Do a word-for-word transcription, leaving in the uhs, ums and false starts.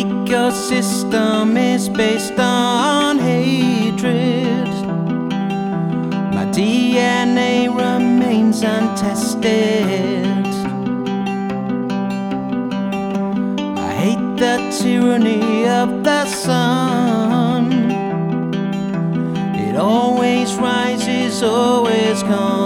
ecosystem is based on hatred. My D N A remains untested. I hate the tyranny of the sun. It always rises, always comes.